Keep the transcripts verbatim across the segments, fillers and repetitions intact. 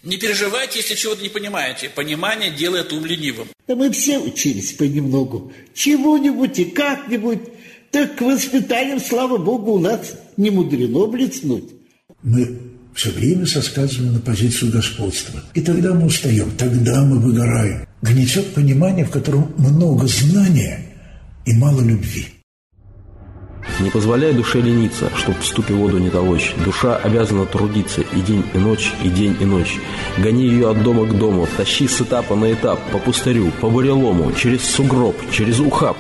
Не переживайте, если чего-то не понимаете. Понимание делает ум ленивым. Да мы все учились понемногу. Чего-нибудь и как-нибудь. Так воспитанием, слава Богу, у нас не мудрено блеснуть. Мы все время соскальзываем на позицию господства. И тогда мы устаем, тогда мы выгораем. Гнетет понимание, в котором много знания и мало любви. Не позволяй душе лениться, чтоб в ступе воду не толочь. Душа обязана трудиться и день, и ночь, и день, и ночь. Гони ее от дома к дому, тащи с этапа на этап, по пустырю, по бурелому, через сугроб, через ухаб.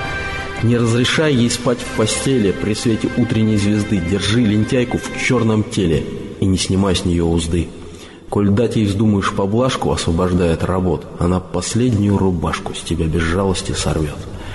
Не разрешай ей спать в постели при свете утренней звезды. Держи лентяйку в черном теле и не снимай с нее узды. Коль дать ей вздумаешь поблажку, освобождая от работ, она последнюю рубашку с тебя без жалости сорвет.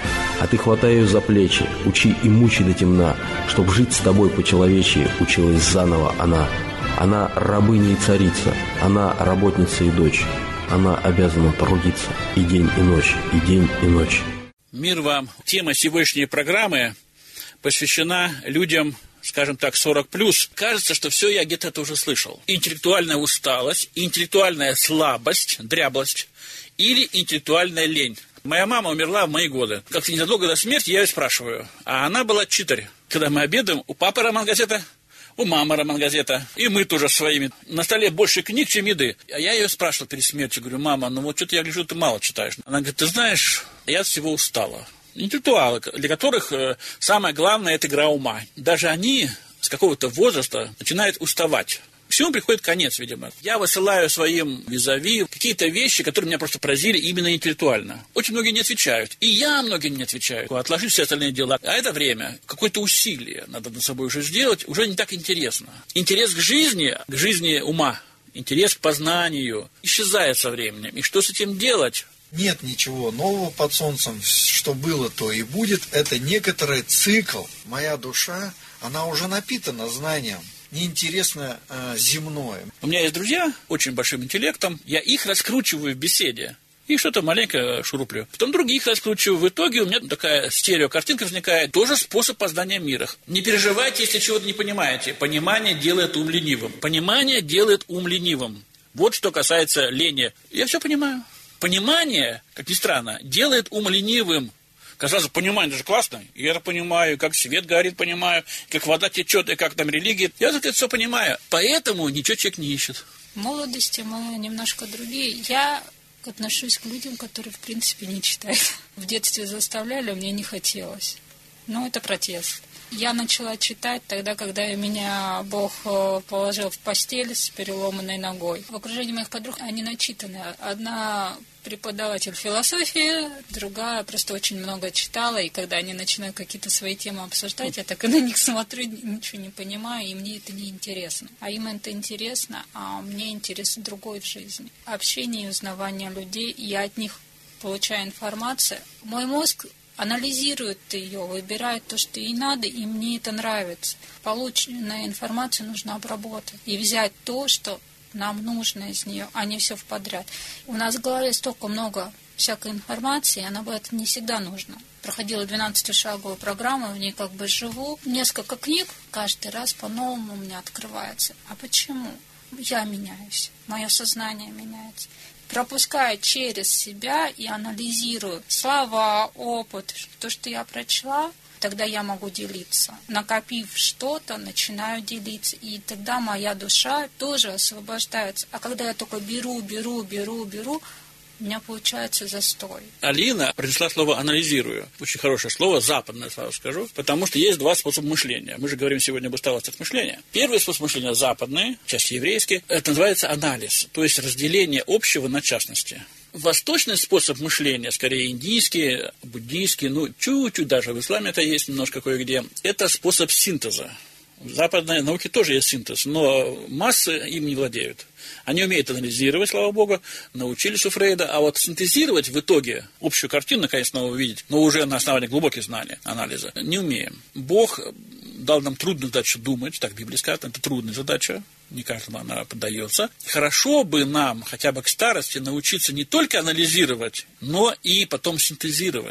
А ты хватай ее за плечи, учи и мучи до темна, чтоб жить с тобой по-человечьи училась заново она. Она рабыня и царица, она работница и дочь. Она обязана трудиться и день, и ночь, и день, и ночь. Мир вам. Тема сегодняшней программы посвящена людям, скажем так, сорок плюс. Кажется, что все я где-то это уже слышал. Интеллектуальная усталость, интеллектуальная слабость, дряблость или интеллектуальная лень. Моя мама умерла в мои годы. Как-то незадолго до смерти я ее спрашиваю. А она была читарь. Когда мы обедаем, у папы роман-газета, у мамы роман-газета, и мы тоже своими. На столе больше книг, чем еды. А я ее спрашивал перед смертью. Говорю, мама, ну вот что-то я гляжу, ты мало читаешь. Она говорит, ты знаешь, я от всего устала. Интеллектуалы, для которых э, самое главное – это игра ума. Даже они с какого-то возраста начинают уставать. Всему приходит конец, видимо. Я высылаю своим визави какие-то вещи, которые меня просто поразили именно интеллектуально. Очень многие не отвечают. И я многим не отвечаю. Отложить все остальные дела. А это время, какое-то усилие надо над собой уже сделать, уже не так интересно. Интерес к жизни, к жизни ума, интерес к познанию исчезает со временем. И что с этим делать? Нет ничего нового под солнцем. Что было, то и будет. Это некоторый цикл. Моя душа, она уже напитана знанием. Неинтересно э, земное. У меня есть друзья очень большим интеллектом. Я их раскручиваю в беседе. И что-то маленько шуруплю. Потом других раскручиваю. В итоге у меня такая стереокартинка возникает. Тоже способ познания мира. Не переживайте, если чего-то не понимаете. Понимание делает ум ленивым. Понимание делает ум ленивым. Вот что касается лени. Я все понимаю. Понимание, как ни странно, делает ум ленивым. Казалось, понимание, это же классно. Я это понимаю, как свет горит, понимаю, как вода течет, и как там религия. Я это все понимаю. Поэтому ничего человек не ищет. В молодости мы немножко другие. Я отношусь к людям, которые, в принципе, не читают. В детстве заставляли, а мне не хотелось. Ну, это протест. Я начала читать тогда, когда меня Бог положил в постель с переломанной ногой. В окружении моих подруг они начитаны. Одна преподаватель философии, другая просто очень много читала, и когда они начинают какие-то свои темы обсуждать, я так и на них смотрю, ничего не понимаю, и мне это не интересно. А им это интересно, а мне интересно другое в жизни. Общение и узнавание людей, я от них получаю информацию. Мой мозг анализирует ее, выбирает то, что ей надо, и мне это нравится. Полученную информацию нужно обработать и взять то, что нам нужно из нее, а не все в подряд. У нас в голове столько много всякой информации, она бывает не всегда нужна. Проходила двенадцатишаговую программу, в ней как бы живу. Несколько книг, каждый раз по-новому у меня открывается. А почему? Я меняюсь, мое сознание меняется. Пропускаю через себя и анализирую слова, опыт, то, что я прочла, тогда я могу делиться. Накопив что-то, начинаю делиться. И тогда моя душа тоже освобождается. А когда я только беру, беру, беру, беру, у меня получается застой. Алина принесла слово «анализирую». Очень хорошее слово, западное, сразу скажу. Потому что есть два способа мышления. Мы же говорим сегодня об усталостях мышления. Первый способ мышления западный, часть еврейский. Это называется анализ. То есть разделение общего на частности. Восточный способ мышления, скорее индийский, буддийский, ну, чуть-чуть даже в исламе это есть немножко кое-где. Это способ синтеза. В западной науке тоже есть синтез, но массы им не владеют. Они умеют анализировать, слава богу, научились у Фрейда, а вот синтезировать в итоге общую картину, наконец, снова увидеть, но уже на основании глубоких знаний, анализа, не умеем. Бог дал нам трудную задачу думать, так Библия сказала, это трудная задача, не каждому она поддается. Хорошо бы нам хотя бы к старости научиться не только анализировать, но и потом синтезировать.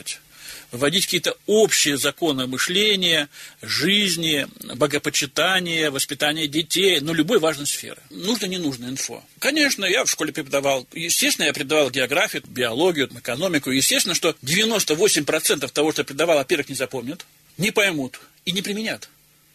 вводить какие-то общие законы мышления, жизни, богопочитания, воспитания детей, ну, любой важной сферы. Нужно, не нужно инфо. Конечно, я в школе преподавал, естественно, я преподавал географию, биологию, экономику, естественно, что девяносто восемь процентов того, что я преподавал, во-первых, не запомнят, не поймут и не применят.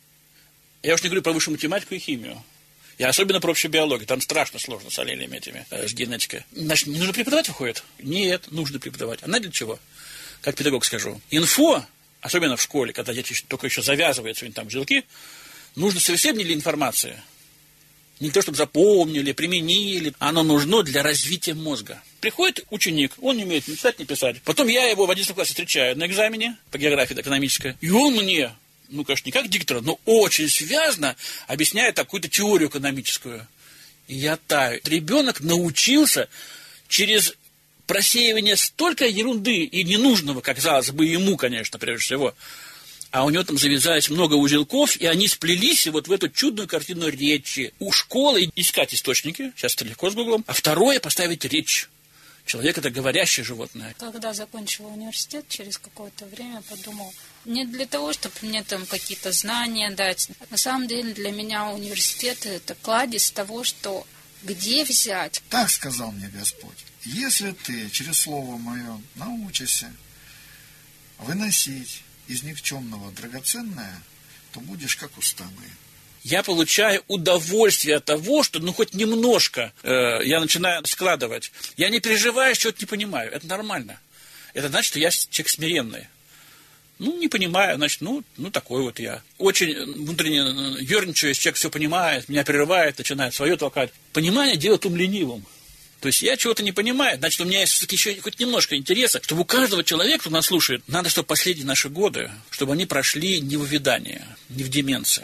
Я уж не говорю про высшую математику и химию. Я особенно про общую биологию. Там страшно сложно с аллелями этими, э, с генетикой. Значит, не нужно преподавать, выходит? Нет, нужно преподавать. А на для чего? Как педагог скажу. Инфо, особенно в школе, когда дети только еще завязывают свои там жилки, нужно совсем не для информации. Не для того, чтобы запомнили, применили. Оно нужно для развития мозга. Приходит ученик, он не умеет ни читать, ни писать. Потом я его в одиннадцатом классе встречаю на экзамене по географии экономической. И он мне... ну, конечно, не как диктор, но очень связно объясняет какую-то теорию экономическую. И я таю. Ребенок научился через просеивание столько ерунды и ненужного, как казалось бы ему, конечно, прежде всего, а у него там завязалось много узелков, и они сплелись вот в эту чудную картину речи. У школы искать источники, сейчас это легко с гуглом, а второе – поставить речь. Человек – это говорящее животное. Когда закончила университет, через какое-то время подумал, не для того, чтобы мне там какие-то знания дать. На самом деле для меня университет – это кладезь того, что где взять. Так сказал мне Господь. Если ты через слово мое научишься выносить из никчемного драгоценное, то будешь как уста мои. Я получаю удовольствие от того, что ну хоть немножко э, я начинаю складывать. Я не переживаю, что-то не понимаю. Это нормально. Это значит, что я человек смиренный. Ну, не понимаю, значит, ну, ну такой вот я. Очень внутренне ерничаю, если человек все понимает, меня прерывает, начинает свое толкать. Понимание делает ум ленивым. То есть я чего-то не понимаю, значит, у меня есть все-таки еще хоть немножко интереса, чтобы у каждого человека, кто нас слушает, надо, чтобы последние наши годы, чтобы они прошли не в увядании, не в деменции.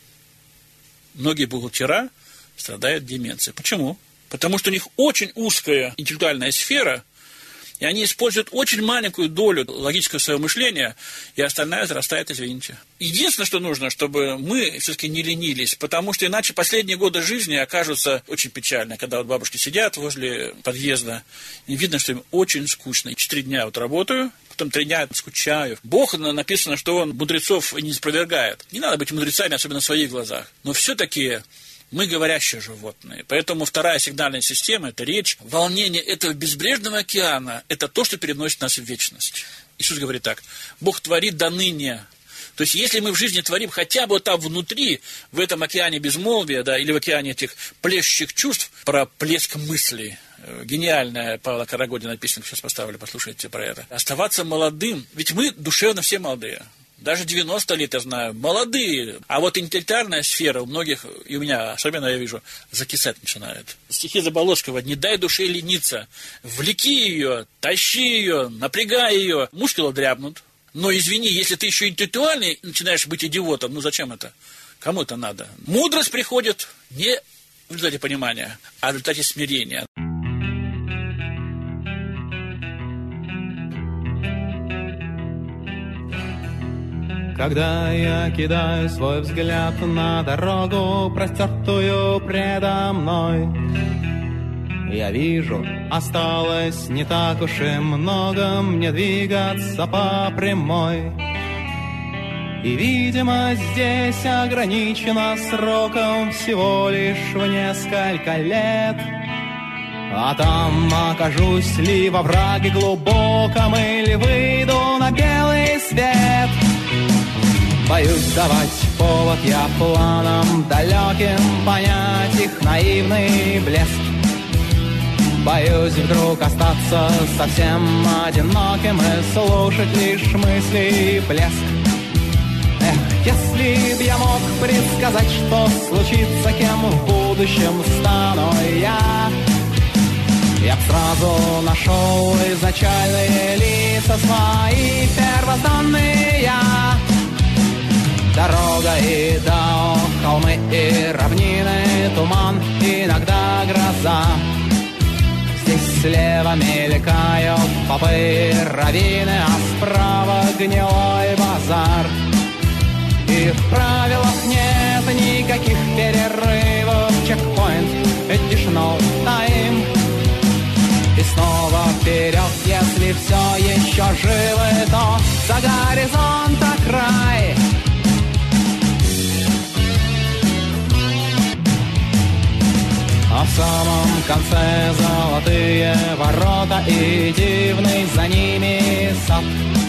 Многие бухгалтера страдают деменцией. Почему? Потому что у них очень узкая интеллектуальная сфера, и они используют очень маленькую долю логического своего мышления, и остальное зарастает, извините. Единственное, что нужно, чтобы мы все-таки не ленились, потому что иначе последние годы жизни окажутся очень печальны, когда вот бабушки сидят возле подъезда, и видно, что им очень скучно. Четыре дня вот работаю, потом три дня скучаю. Бог, написано, что он мудрецов не спровергает. Не надо быть мудрецами, особенно в своих глазах. Но все-таки... мы говорящие животные. Поэтому вторая сигнальная система – это речь. Волнение этого безбрежного океана – это то, что переносит нас в вечность. Иисус говорит так: Бог творит до ныне. То есть, если мы в жизни творим хотя бы там внутри, в этом океане безмолвия, да, или в океане этих плещущих чувств, про плеск мыслей, гениальная Павла Карагодина написано, сейчас поставлю, послушайте про это. Оставаться молодым, ведь мы душевно все молодые. Даже девяносто лет, я знаю, молодые. А вот интеллектуальная сфера у многих, и у меня особенно, я вижу, закисать начинает. Стихи Заболоцкого: «Не дай душе лениться, влеки ее, тащи ее, напрягай ее». Мускулы дрябнут. Но извини, если ты еще интеллектуальный начинаешь быть идиотом, ну зачем это? Кому это надо? Мудрость приходит не в результате понимания, а в результате смирения. Когда я кидаю свой взгляд на дорогу, простертую предо мной, я вижу, осталось не так уж и много мне двигаться по прямой. И, видимо, здесь ограничено сроком всего лишь в несколько лет. А там окажусь ли во враге глубоком или выйду на белый свет. Боюсь давать повод я планам далеким, понять их наивный блеск. Боюсь вдруг остаться совсем одиноким и слушать лишь мысли и плеск. Эх, если б я мог предсказать, что случится, кем в будущем стану я, я б сразу нашел изначальные лица свои первозданные я. Дорога и дао, холмы и равнины, туман, иногда гроза. Здесь слева мелькают попы, раввины, а справа гнилой базар. И в правилах нет никаких перерывов, чекпоинт, additional time. И снова вперед, если мысли все еще живы, то за горизонта край. А в самом конце золотые ворота и дивный за ними сад.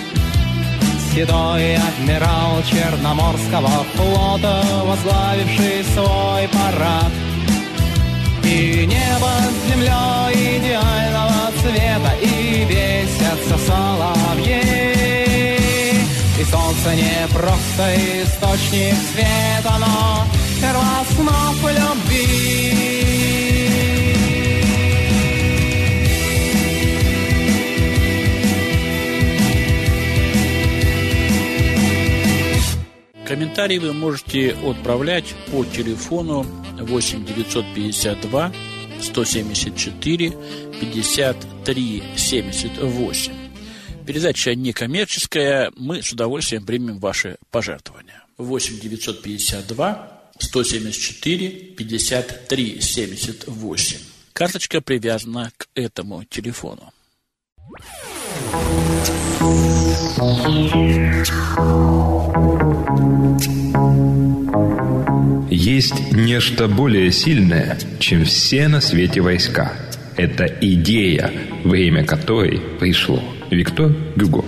Седой адмирал Черноморского флота, возглавивший свой парад. И небо с землей идеального цвета, и бесятся соловьи. И солнце не просто источник света, но первооснов любви. Комментарии вы можете отправлять по телефону восемь девятьсот пятьдесят два сто семьдесят четыре пятьдесят три семьдесят восемь. Передача некоммерческая, мы с удовольствием примем ваши пожертвования. восемь девятьсот пятьдесят два сто семьдесят четыре пятьдесят три семьдесят восемь. Карточка привязана к этому телефону. Есть нечто более сильное, чем все на свете войска. Это идея, время которой пришло. Виктор Гюго.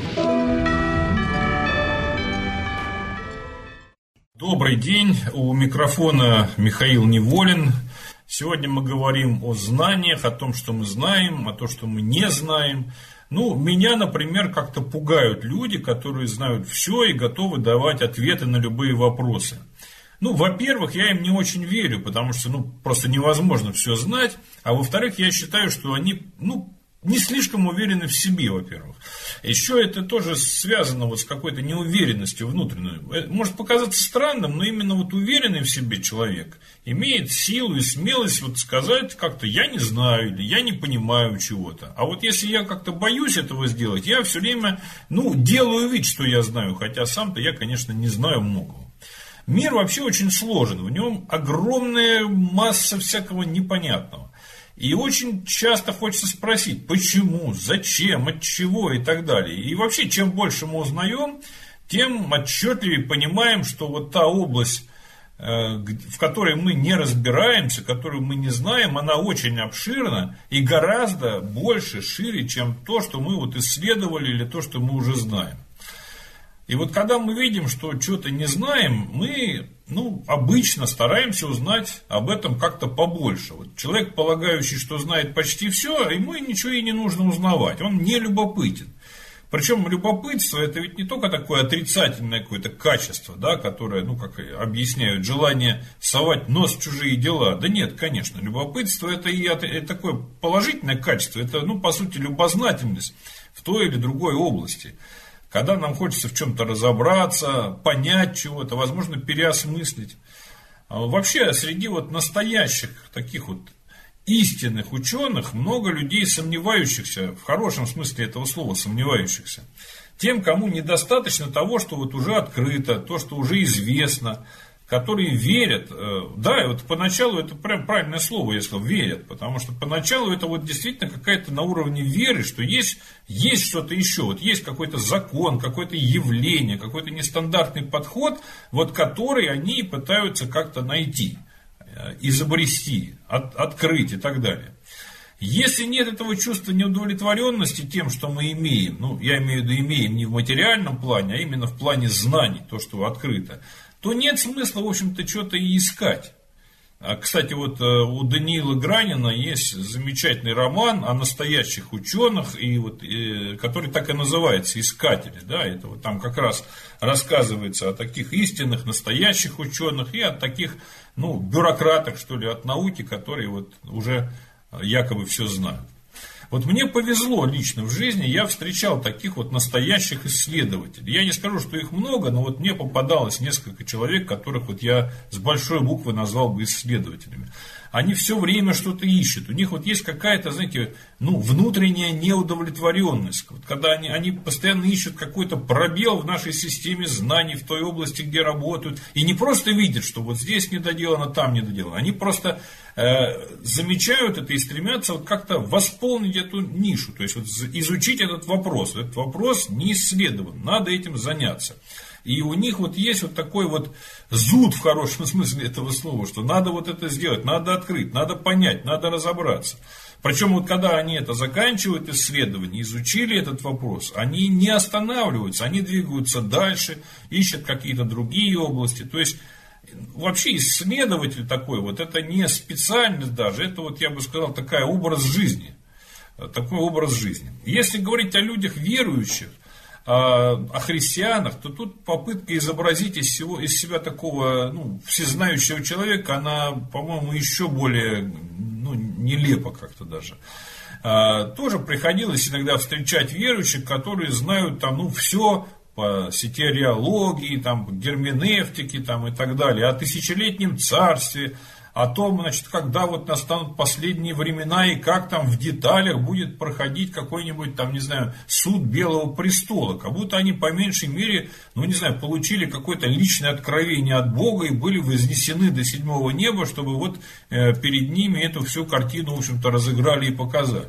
Добрый день, у микрофона Михаил Неволин. Сегодня мы говорим о знаниях, о том, что мы знаем, о том, что мы не знаем. Ну, меня, например, как-то пугают люди, которые знают все и готовы давать ответы на любые вопросы. Ну, во-первых, я им не очень верю, потому что, ну, просто невозможно все знать. А во-вторых, я считаю, что они, ну, не слишком уверены в себе, во-первых. Еще это тоже связано вот с какой-то неуверенностью внутренней. Может показаться странным, но именно вот уверенный в себе человек имеет силу и смелость вот сказать как-то «я не знаю» или «я не понимаю чего-то». А вот если я как-то боюсь этого сделать, я все время, ну, делаю вид, что я знаю, хотя сам-то я, конечно, не знаю многого. Мир вообще очень сложен, в нем огромная масса всякого непонятного. И очень часто хочется спросить, почему, зачем, от чего и так далее. И вообще, чем больше мы узнаем, тем отчетливее понимаем, что вот та область, в которой мы не разбираемся, которую мы не знаем, она очень обширна и гораздо больше, шире, чем то, что мы вот исследовали или то, что мы уже знаем. И вот когда мы видим, что что-то не знаем, мы, ну, обычно стараемся узнать об этом как-то побольше. Вот человек, полагающий, что знает почти все, ему ничего и не нужно узнавать. Он не любопытен. Причем любопытство — это ведь не только такое отрицательное какое-то качество, да, которое, ну, как объясняют, желание совать нос в чужие дела. Да нет, конечно, любопытство — это и это такое положительное качество. Это, ну, по сути, любознательность в той или другой области. Когда нам хочется в чем-то разобраться, понять чего-то, возможно, переосмыслить. Вообще, среди вот настоящих таких вот истинных ученых много людей, сомневающихся, в хорошем смысле этого слова, сомневающихся. Тем, кому недостаточно того, что вот уже открыто, то, что уже известно, которые верят. Да, и вот поначалу это прям правильное слово, я сказал, верят, потому что поначалу это вот действительно какая-то на уровне веры, что есть, есть что-то еще, вот есть какой-то закон, какое-то явление, какой-то нестандартный подход, вот который они пытаются как-то найти, изобрести, от, открыть и так далее. Если нет этого чувства неудовлетворенности тем, что мы имеем, ну, я имею в виду имеем не в материальном плане, а именно в плане знаний, то, что открыто, то нет смысла, в общем-то, что-то и искать. Кстати, вот у Даниила Гранина есть замечательный роман о настоящих ученых, и вот, и, который так и называется «Искатели». Да, это вот там как раз рассказывается о таких истинных, настоящих ученых и о таких, ну, бюрократах, что ли, от науки, которые вот уже якобы все знают. Вот мне повезло лично в жизни, я встречал таких вот настоящих исследователей. Я не скажу, что их много, но вот мне попадалось несколько человек, которых вот я с большой буквы назвал бы исследователями. Они все время что-то ищут. У них вот есть какая-то, знаете, ну, внутренняя неудовлетворенность. Вот когда они, они постоянно ищут какой-то пробел в нашей системе знаний, в той области, где работают. И не просто видят, что вот здесь недоделано, там недоделано. Они просто замечают это и стремятся вот как-то восполнить эту нишу, то есть вот изучить этот вопрос. Этот вопрос не исследован, надо этим заняться. И у них вот есть вот такой вот зуд в хорошем смысле этого слова, что надо вот это сделать, надо открыть, надо понять, надо разобраться. Причем вот когда они это заканчивают исследование, изучили этот вопрос, они не останавливаются, они двигаются дальше, ищут какие-то другие области. То есть вообще исследователь такой, вот это не специальность даже, это вот я бы сказал такой образ жизни. Такой образ жизни. Если говорить о людях верующих, о христианах, то тут попытка изобразить из, всего, из себя такого ну, всезнающего человека, она, по-моему, еще более ну, нелепа как-то даже. А, тоже приходилось иногда встречать верующих, которые знают там, ну, все по сетериологии, там, герменевтике там, и так далее, о тысячелетнем царстве, о том, значит, когда вот настанут последние времена и как там в деталях будет проходить какой-нибудь там, не знаю, суд Белого престола. Как будто они по меньшей мере, ну, не знаю, получили какое-то личное откровение от Бога и были вознесены до седьмого неба, чтобы вот э, перед ними эту всю картину, в общем-то, разыграли и показали.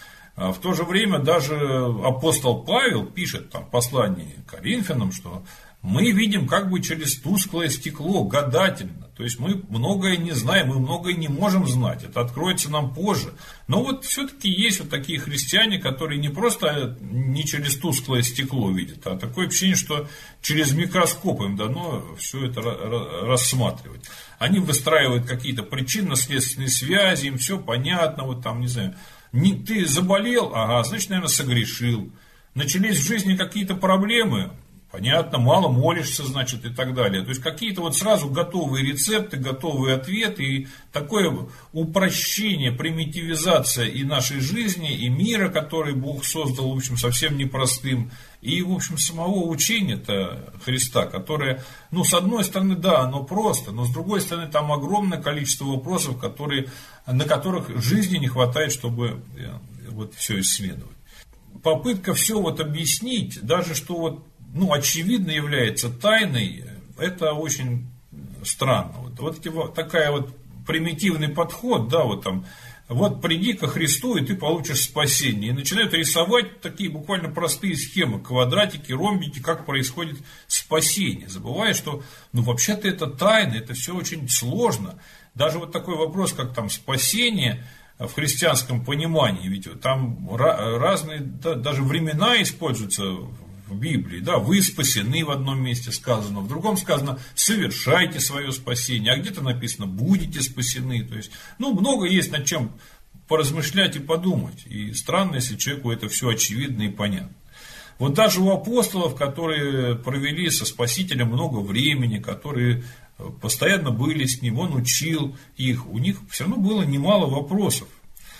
А в то же время даже апостол Павел пишет там в послании к Коринфянам, что мы видим как бы через тусклое стекло, гадательно. То есть мы многое не знаем, мы многое не можем знать. Это откроется нам позже. Но вот все-таки есть вот такие христиане, которые не просто не через тусклое стекло видят, а такое ощущение, что через микроскоп им дано все это рассматривать. Они выстраивают какие-то причинно-следственные связи, им все понятно, вот там, не знаю, не, ты заболел, ага, значит, наверное, согрешил. Начались в жизни какие-то проблемы, понятно, мало молишься, значит, и так далее. То есть какие-то вот сразу готовые рецепты, готовые ответы, и такое упрощение, примитивизация и нашей жизни, и мира, который Бог создал, в общем, совсем непростым, и, в общем, самого учения-то Христа, которое, ну, с одной стороны, да, оно просто, но с другой стороны, там огромное количество вопросов, которые, на которых жизни не хватает, чтобы вот все исследовать. Попытка все вот объяснить, даже что вот ну, очевидно является тайной, это очень странно. Вот, вот эти, такая вот примитивный подход, да, вот там, вот приди ко Христу, и ты получишь спасение. И начинают рисовать такие буквально простые схемы, квадратики, ромбики, как происходит спасение. Забывая, что, ну, вообще-то это тайна, это все очень сложно. Даже вот такой вопрос, как там спасение в христианском понимании, ведь там разные, да, даже времена используются в Библии, да, вы спасены в одном месте сказано, в другом сказано совершайте свое спасение, а где-то написано будете спасены, то есть, ну, много есть над чем поразмышлять и подумать, и странно, если человеку это все очевидно и понятно. Вот даже у апостолов, которые провели со Спасителем много времени, которые постоянно были с ним, он учил их, у них все равно было немало вопросов.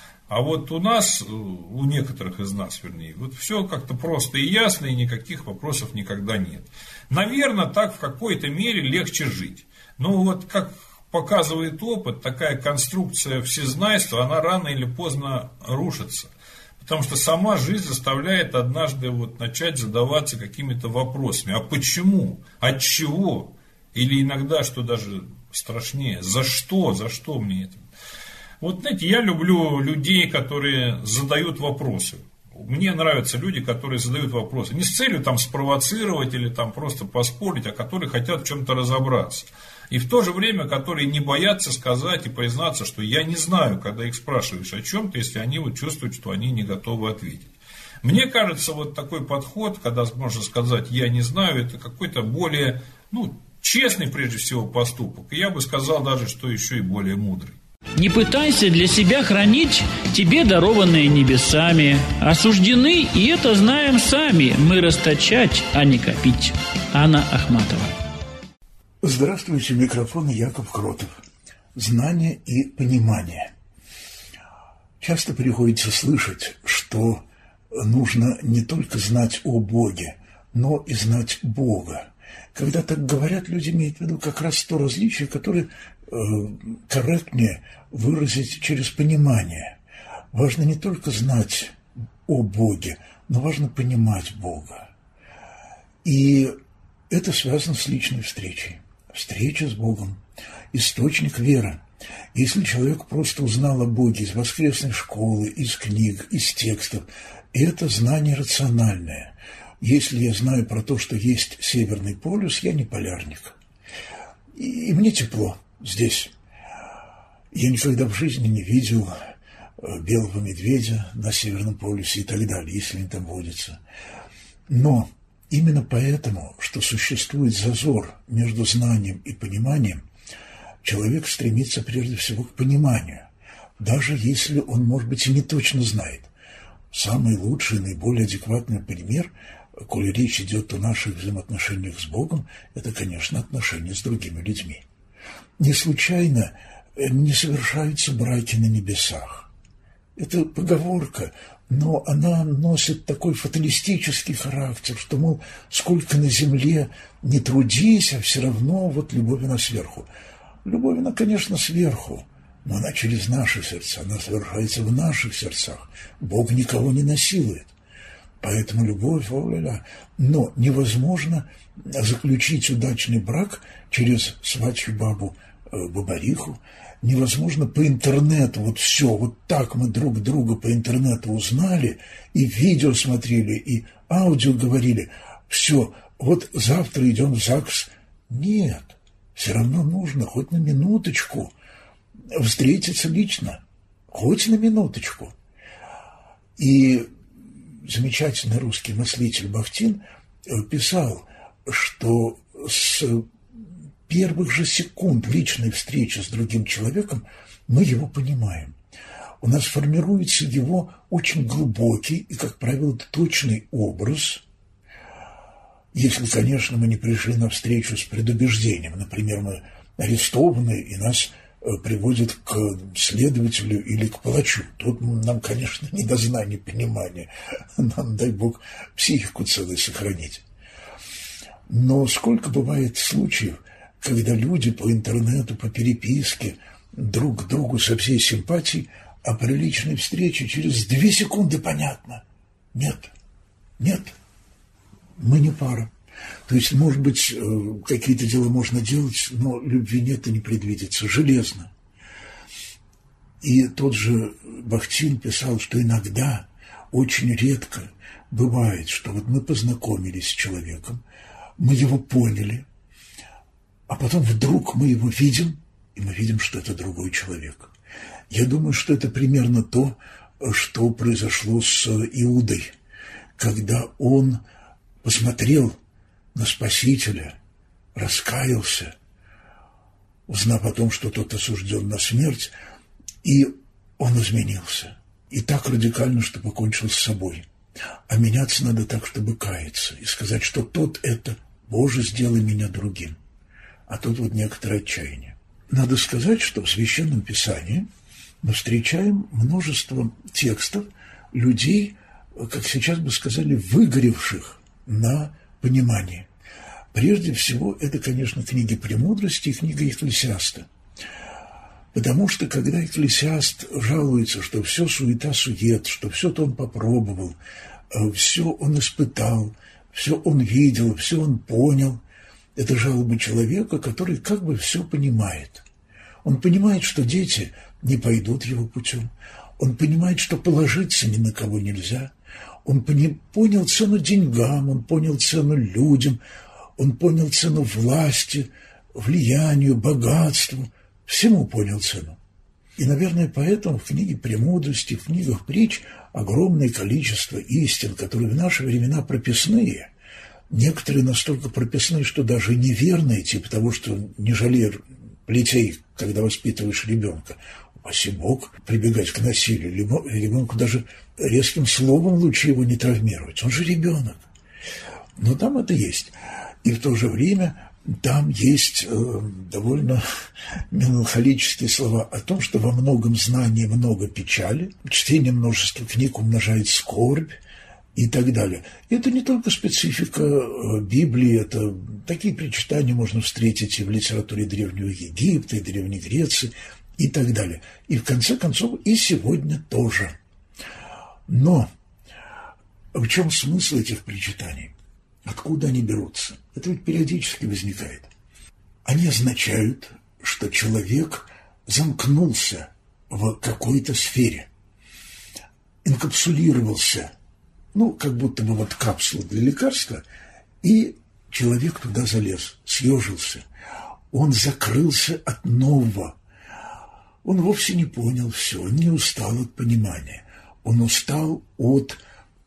А вот у нас, у некоторых из нас, вернее, вот все как-то просто и ясно, и никаких вопросов никогда нет. Наверное, так в какой-то мере легче жить. Но вот как показывает опыт, такая конструкция всезнайства, она рано или поздно рушится. Потому что сама жизнь заставляет однажды вот начать задаваться какими-то вопросами. А почему? От чего? Или иногда, что даже страшнее, за что? За что мне это? Вот, знаете, я люблю людей, которые задают вопросы. Мне нравятся люди, которые задают вопросы. Не с целью там спровоцировать или там просто поспорить, а которые хотят в чем-то разобраться. И в то же время, которые не боятся сказать и признаться, что я не знаю, когда их спрашиваешь о чем-то, если они вот чувствуют, что они не готовы ответить. Мне кажется, вот такой подход, когда можно сказать я не знаю, это какой-то более, ну, честный прежде всего поступок. И я бы сказал даже, что еще и более мудрый. Не пытайся для себя хранить тебе дарованные небесами. Осуждены, и это знаем сами, мы расточать, а не копить. Анна Ахматова. Здравствуйте, микрофон Яков Кротов. Знание и понимание. Часто приходится слышать, что нужно не только знать о Боге, но и знать Бога. Когда так говорят, люди имеют в виду как раз то различие, которое э, корректнее выразить через понимание. Важно не только знать о Боге, но важно понимать Бога. И это связано с личной встречей. Встреча с Богом – источник веры, Если человек просто узнал о Боге из воскресной школы, из книг, из текстов, это знание рациональное. Если я знаю про то, что есть Северный полюс, я не полярник. И, и мне тепло здесь. Я никогда в жизни не видел белого медведя на Северном полюсе и так далее, если они там водятся. Но именно поэтому, что существует зазор между знанием и пониманием, человек стремится прежде всего к пониманию, даже если он, может быть, и не точно знает. Самый лучший, наиболее адекватный пример, коли речь идет о наших взаимоотношениях с Богом, это, конечно, отношения с другими людьми. Не случайно не совершаются браки на небесах. Это поговорка, но она носит такой фаталистический характер, что, мол, сколько на земле не трудись, а все равно вот любовь она сверху. Любовь она, конечно, сверху, но она через наши сердца, она совершается в наших сердцах. Бог никого не насилует. Поэтому любовь, о-ля-ля. Но невозможно заключить удачный брак через сватью бабу э, Бабариху. Невозможно по интернету, вот все, вот так мы друг друга по интернету узнали, и видео смотрели, и аудио говорили. Все, вот завтра идем в ЗАГС. Нет, все равно нужно хоть на минуточку встретиться лично, хоть на минуточку. И замечательный русский мыслитель Бахтин писал, что с первых же секунд личной встречи с другим человеком мы его понимаем. У нас формируется его очень глубокий и, как правило, точный образ, если, конечно, мы не пришли на встречу с предубеждением. Например, мы арестованы, и нас приводят к следователю или к палачу. Тут нам, конечно, не до знаний, понимания. Нам, дай Бог, психику целой сохранить. Но сколько бывает случаев, когда люди по интернету, по переписке друг к другу со всей симпатией, а при личной встрече через две секунды понятно. Нет, нет, мы не пара. То есть, может быть, какие-то дела можно делать, но любви нет и не предвидится. Железно. И тот же Бахтин писал, что иногда, очень редко бывает, что вот мы познакомились с человеком, мы его поняли, а потом вдруг мы его видим, и мы видим, что это другой человек. Я думаю, что это примерно то, что произошло с Иудой, когда он посмотрел на Спасителя, раскаялся, узнав о том, что тот осужден на смерть, и он изменился. И так радикально, что покончил с собой. А меняться надо так, чтобы каяться, и сказать, что тот это, Боже, сделай меня другим. А тут вот некоторое отчаяние. Надо сказать, что в Священном Писании мы встречаем множество текстов людей, как сейчас бы сказали, выгоревших на понимании. Прежде всего, это, конечно, книги «Премудрости» и книга Экклесиаста. Потому что, когда Экклесиаст жалуется, что все суета-сует, что все-то он попробовал, все он испытал, все он видел, все он понял, это жалобы человека, который как бы все понимает. Он понимает, что дети не пойдут его путем. Он понимает, что положиться ни на кого нельзя. Он пони- понял цену деньгам, он понял цену людям, он понял цену власти, влиянию, богатству. Всему понял цену. И, наверное, поэтому в книге «Премудрости», в книгах притч огромное количество истин, которые в наши времена прописные. Некоторые настолько прописные, что даже неверные, типа того, что не жалей плетей, когда воспитываешь ребенка. Упаси Бог, прибегать к насилию. Ребенку даже резким словом лучше его не травмировать. Он же ребенок. Но там это есть. И в то же время там есть э, довольно меланхолические слова о том, что во многом знании много печали, чтение множества книг умножает скорбь, и так далее. Это не только специфика Библии, это такие причитания можно встретить и в литературе Древнего Египта, и Древней Греции, и так далее. И в конце концов и сегодня тоже. Но в чем смысл этих причитаний? Откуда они берутся? Это ведь периодически возникает. Они означают, что человек замкнулся в какой-то сфере, инкапсулировался, ну, как будто бы вот капсула для лекарства, и человек туда залез, съежился. Он закрылся от нового. Он вовсе не понял все, он не устал от понимания. Он устал от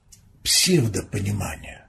псевдопонимания.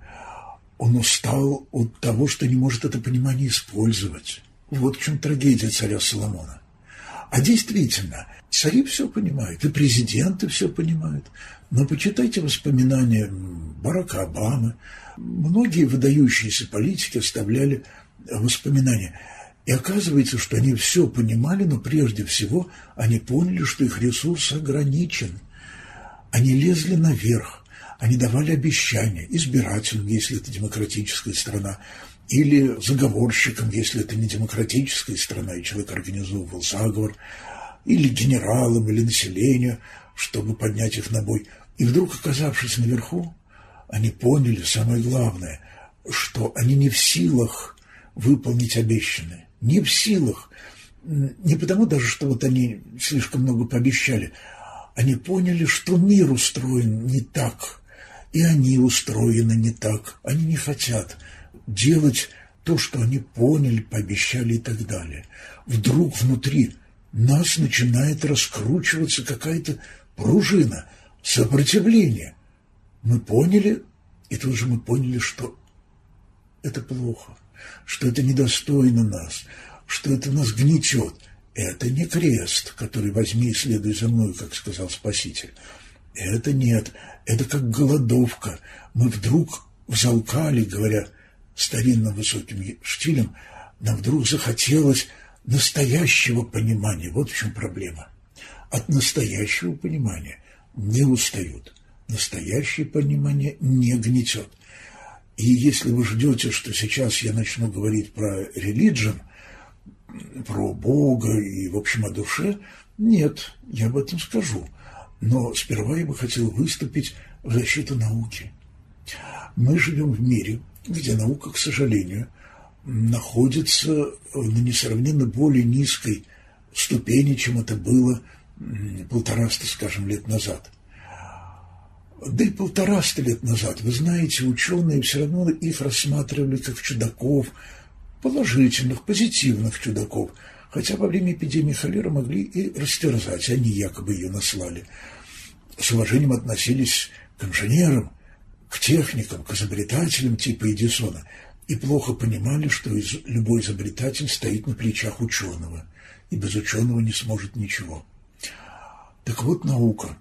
Он устал от того, что не может это понимание использовать. Вот в чем трагедия царя Соломона. А действительно, цари все понимают, и президенты все понимают. Но почитайте воспоминания Барака Обамы. Многие выдающиеся политики оставляли воспоминания. И оказывается, что они все понимали, но прежде всего они поняли, что их ресурс ограничен. Они лезли наверх, они давали обещания избирателям, если это демократическая страна, или заговорщикам, если это не демократическая страна, и человек организовывал заговор, или генералам, или населению, чтобы поднять их на бой. И вдруг, оказавшись наверху, они поняли самое главное, что они не в силах выполнить обещанное. Не в силах. Не потому даже, что вот они слишком много пообещали. Они поняли, что мир устроен не так, и они устроены не так. Они не хотят делать то, что они поняли, пообещали и так далее. Вдруг внутри нас начинает раскручиваться какая-то пружина, сопротивление. Мы поняли, и тут же мы поняли, что это плохо, что это недостойно нас, что это нас гнетет. Это не крест, который возьми и следуй за мной, как сказал Спаситель. Это нет, это как голодовка. Мы вдруг взалкали, говоря старинным высоким штилем, нам вдруг захотелось настоящего понимания. Вот в чем проблема. От настоящего понимания не устают. Настоящее понимание не гнетет. И если вы ждете, что сейчас я начну говорить про religion, про Бога и, в общем, о душе, нет, я об этом скажу. Но сперва я бы хотел выступить в защиту науки. Мы живем в мире, где наука, к сожалению, находится на несравненно более низкой ступени, чем это было полтораста, скажем, лет назад. Да и полтораста лет назад, вы знаете, ученые все равно их рассматривали как чудаков, положительных, позитивных чудаков, хотя во время эпидемии холеры могли и растерзать, они якобы ее наслали. С уважением относились к инженерам, к техникам, к изобретателям типа Эдисона, и плохо понимали, что из, любой изобретатель стоит на плечах ученого, и без ученого не сможет ничего. Так вот, наука,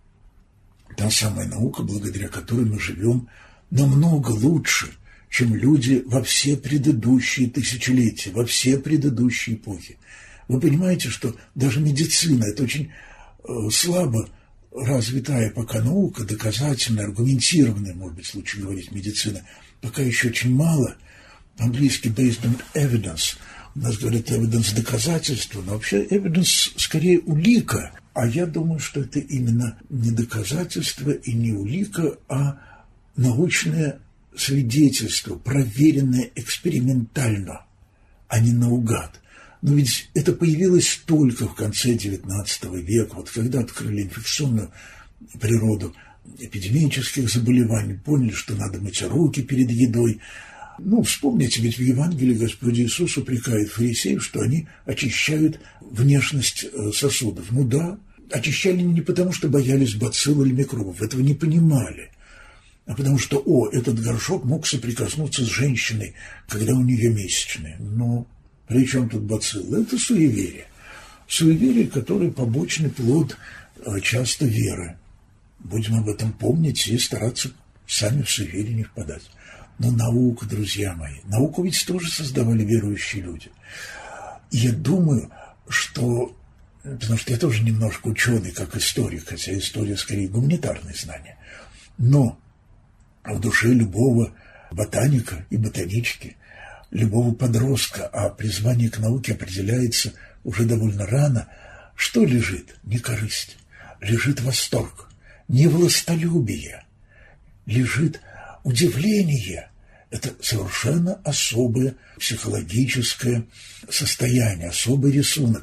та самая наука, благодаря которой мы живем намного лучше, чем люди во все предыдущие тысячелетия, во все предыдущие эпохи. Вы понимаете, что даже медицина – это очень э, слабо развитая пока наука, доказательная, аргументированная, может быть, лучше говорить, медицина, пока еще очень мало. По-английски based on evidence. У нас говорят evidence доказательство, но вообще evidence скорее улика. А я думаю, что это именно не доказательство и не улика, а научное свидетельство, проверенное экспериментально, а не наугад. Но ведь это появилось только в конце девятнадцатого века, вот когда открыли инфекционную природу эпидемических заболеваний, поняли, что надо мыть руки перед едой. Ну, вспомните, ведь в Евангелии Господь Иисус упрекает фарисеев, что они очищают внешность сосудов. Ну да, очищали не потому, что боялись бацилл или микробов, этого не понимали, а потому что, о, этот горшок мог соприкоснуться с женщиной, когда у нее месячные. Но при чем тут бациллы? Это суеверие. Суеверие, которое побочный плод часто веры. Будем об этом помнить и стараться сами в суеверие не впадать. Но наука, друзья мои, науку ведь тоже создавали верующие люди. И я думаю, что, потому что я тоже немножко ученый, как историк, хотя история скорее гуманитарные знания, но в душе любого ботаника и ботанички, любого подростка, а призвание к науке определяется уже довольно рано, что лежит? Не корысть, лежит восторг, не властолюбие, лежит удивление. Это совершенно особое психологическое состояние, особый рисунок.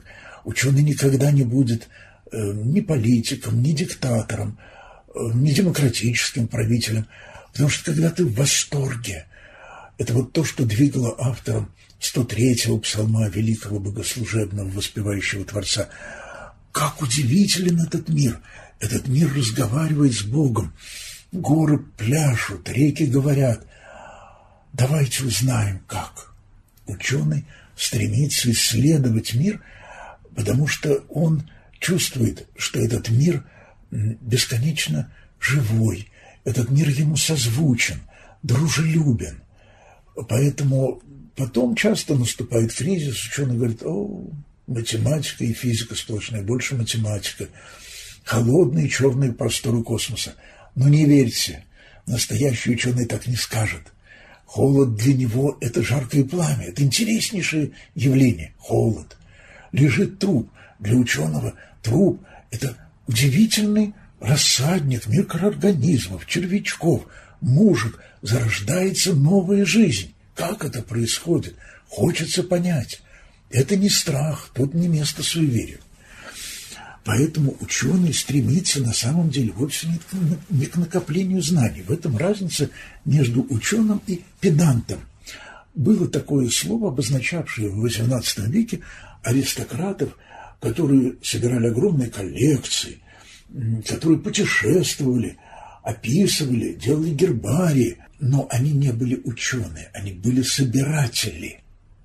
Ученый никогда не будет э, ни политиком, ни диктатором, э, ни демократическим правителем, потому что когда ты в восторге, это вот то, что двигало автором сто третьего псалма великого богослужебного воспевающего Творца. Как удивителен этот мир! Этот мир разговаривает с Богом. Горы пляшут, реки говорят. Давайте узнаем, как. Ученый стремится исследовать мир, потому что он чувствует, что этот мир бесконечно живой, этот мир ему созвучен, дружелюбен. Поэтому потом часто наступает кризис, ученый говорит: о, математика и физика сплошная, больше математика, холодные черные просторы космоса. Но не верьте, настоящий ученый так не скажет. Холод для него – это жаркое пламя, это интереснейшее явление – холод. Лежит труп. Для ученого труп – это удивительный рассадник микроорганизмов, червячков, мушек. Зарождается новая жизнь. Как это происходит? Хочется понять. Это не страх, тут не место суеверию. Поэтому ученый стремится на самом деле вовсе не к накоплению знаний. В этом разница между ученым и педантом. Было такое слово, обозначавшее в восемнадцатом веке аристократов, которые собирали огромные коллекции, которые путешествовали, описывали, делали гербарии, но они не были ученые, они были собиратели.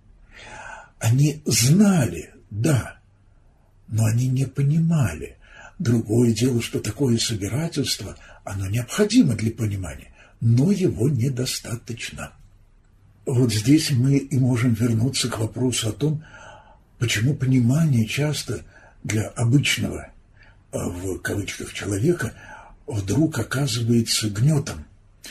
Они знали, да, но они не понимали. Другое дело, что такое собирательство, оно необходимо для понимания, но его недостаточно. Вот здесь мы и можем вернуться к вопросу о том, почему понимание часто для обычного, в кавычках, человека вдруг оказывается гнетом.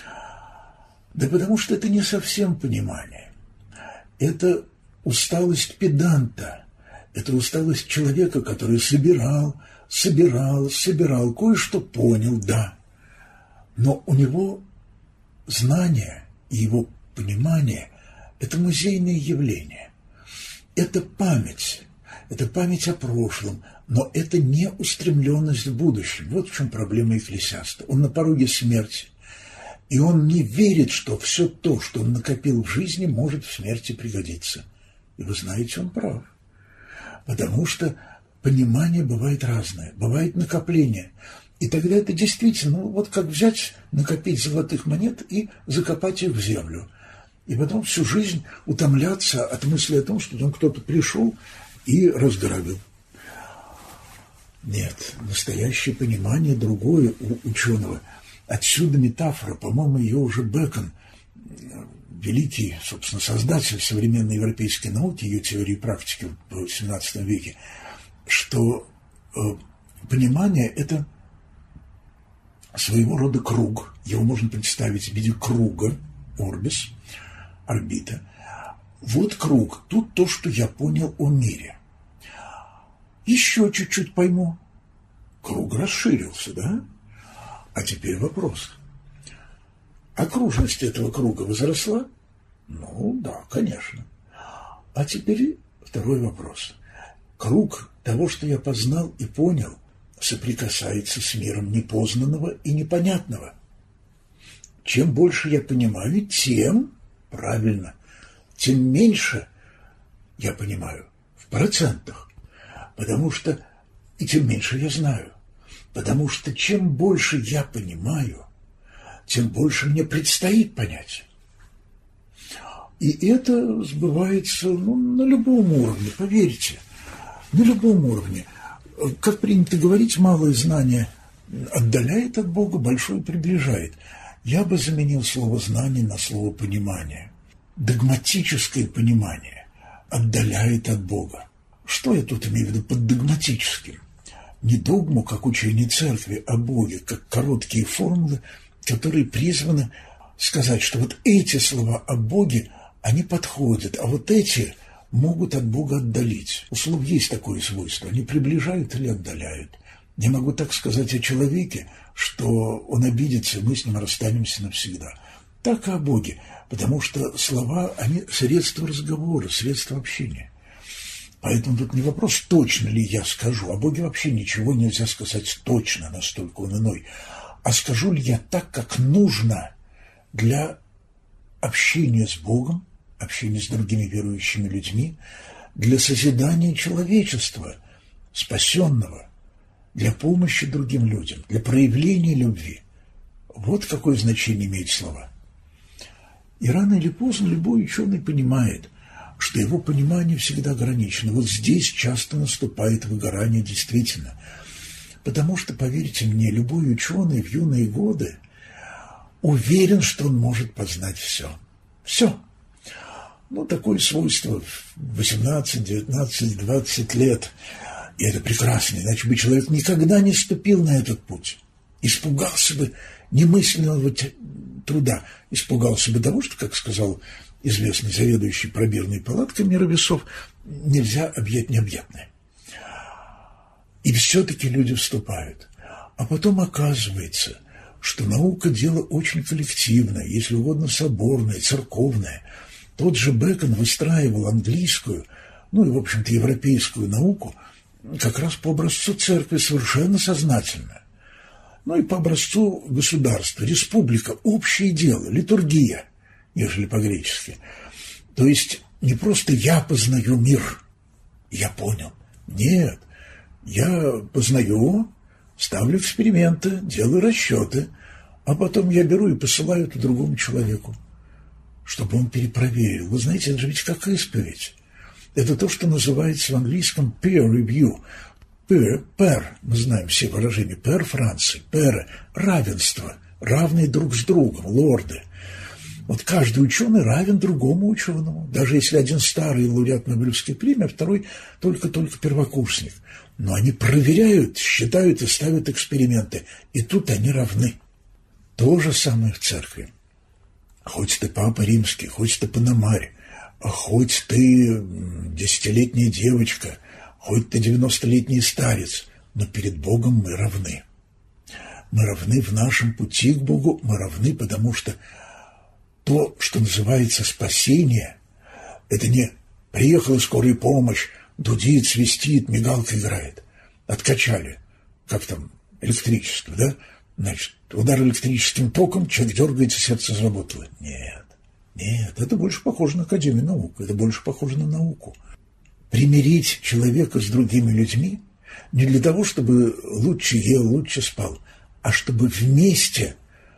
Да потому что это не совсем понимание. Это усталость педанта. Это усталость человека, который собирал, собирал, собирал, кое-что понял, да. Но у него знание и его понимание – это музейное явление. Это память, это память о прошлом, но это не устремленность в будущем. Вот в чем проблема экклесиаста. Он на пороге смерти, и он не верит, что все то, что он накопил в жизни, может в смерти пригодиться. И вы знаете, он прав. Потому что понимание бывает разное, бывает накопление. И тогда это действительно, ну, вот как взять, накопить золотых монет и закопать их в землю. И потом всю жизнь утомляться от мысли о том, что там кто-то пришел и разграбил. Нет, настоящее понимание другое у ученого. Отсюда метафора, по-моему, ее уже Бэкон, великий, собственно, создатель современной европейской науки, ее теории и практики в семнадцатом веке, что э, понимание – это своего рода круг. Его можно представить в виде круга, орбис, орбита. Вот круг, тут то, что я понял о мире. Еще чуть-чуть пойму. Круг расширился, да? А теперь вопрос. Окружность этого круга возросла? Ну, да, конечно. А теперь второй вопрос. Круг того, что я познал и понял, соприкасается с миром непознанного и непонятного. Чем больше я понимаю, тем, правильно, тем меньше я понимаю в процентах. Потому что и тем меньше я знаю. Потому что чем больше я понимаю, тем больше мне предстоит понять. И это сбывается, ну, на любом уровне, поверьте, на любом уровне. Как принято говорить, малое знание отдаляет от Бога, большое приближает. Я бы заменил слово «знание» на слово «понимание». Догматическое понимание отдаляет от Бога. Что я тут имею в виду под догматическим? Не догму, как учение церкви, о Боге, как короткие формулы, которые призваны сказать, что вот эти слова о Боге, они подходят, а вот эти могут от Бога отдалить. У слов есть такое свойство, они приближают или отдаляют. Не могу так сказать о человеке, что он обидится, и мы с ним расстанемся навсегда. Так и о Боге, потому что слова, они средства разговора, средства общения. Поэтому тут не вопрос, точно ли я скажу. О Боге вообще ничего нельзя сказать точно, настолько он иной. А скажу ли я так, как нужно для общения с Богом, общения с другими верующими людьми, для созидания человечества, спасенного, для помощи другим людям, для проявления любви. Вот какое значение имеют слова. И рано или поздно любой ученый понимает, что его понимание всегда ограничено. Вот здесь часто наступает выгорание действительно. Потому что, поверьте мне, любой ученый в юные годы уверен, что он может познать все. Все. Ну, такое свойство в восемнадцать, девятнадцать, двадцать лет. И это прекрасно, иначе бы человек никогда не ступил на этот путь. Испугался бы немысленного труда. Испугался бы того, что, как сказал известный заведующий пробирной палаткой мировесов, нельзя объять необъятное. И все-таки люди вступают. А потом оказывается, что наука – дело очень коллективное, если угодно соборное, церковное. Тот же Бэкон выстраивал английскую, ну и, в общем-то, европейскую науку как раз по образцу церкви совершенно сознательно. Ну и по образцу государства, республика, общее дело, литургия, ежели по-гречески. То есть не просто я познаю мир, я понял. Нет, я познаю, ставлю эксперименты, делаю расчеты, а потом я беру и посылаю это другому человеку, чтобы он перепроверил. Вы знаете, это же ведь как исповедь. Это то, что называется в английском peer review. Peer, per, мы знаем все выражения, per Франции, per, равенство, равные друг с другом, лорды. Вот каждый ученый равен другому ученому, даже если один старый лауреат Нобелевской премии, а второй только-только первокурсник. Но они проверяют, считают и ставят эксперименты, и тут они равны. То же самое в церкви. Хоть ты папа римский, хоть ты пономарь, хоть ты десятилетняя девочка, хоть ты девяностолетний старец, но перед Богом мы равны. Мы равны в нашем пути к Богу, мы равны, потому что то, что называется спасение, это не приехала скорая помощь, дудит, свистит, мигалка играет. Откачали, как там, электричество, да? Значит, удар электрическим током, человек дергается, сердце заработало. Нет, нет, это больше похоже на Академию наук, это больше похоже на науку. Примирить человека с другими людьми не для того, чтобы лучше ел, лучше спал, а чтобы вместе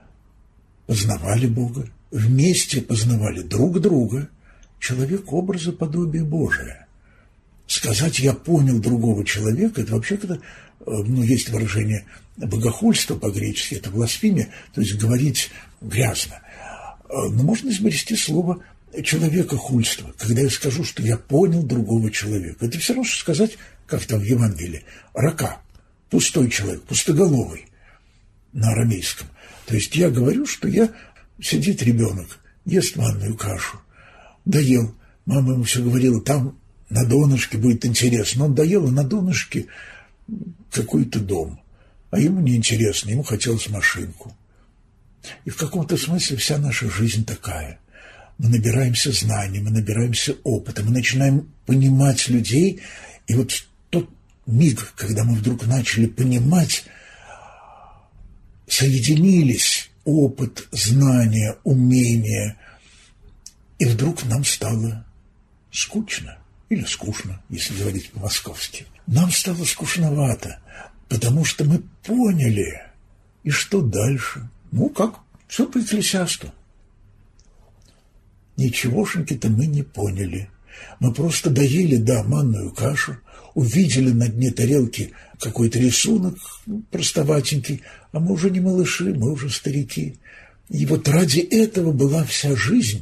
познавали Бога, вместе познавали друг друга, человек образа подобия Божия. Сказать «я понял другого человека» — это вообще-то, ну, есть выражение богохульства по-гречески, это бласфемия, то есть говорить грязно. Но можно изобрести слово человекохульство, когда я скажу, что я понял другого человека. Это все равно, что сказать, как там в Евангелии, рака, пустой человек, пустоголовый на арамейском. То есть я говорю, что я... Сидит ребенок, ест манную кашу, доел. Мама ему все говорила, там на донышке будет интересно. Он доел, а на донышке какой-то дом. А ему неинтересно, ему хотелось машинку. И в каком-то смысле вся наша жизнь такая. Мы набираемся знаний, мы набираемся опыта, мы начинаем понимать людей. И вот в тот миг, когда мы вдруг начали понимать, соединились опыт, знания, умения, и вдруг нам стало скучно, или скучно, если говорить по-московски. Нам стало скучновато, потому что мы поняли, и что дальше? Ну, как? Все по Экклесиасту. Ничегошеньки-то мы не поняли. Мы просто доели, да, манную кашу, увидели на дне тарелки какой-то рисунок простоватенький, а мы уже не малыши, мы уже старики. И вот ради этого была вся жизнь.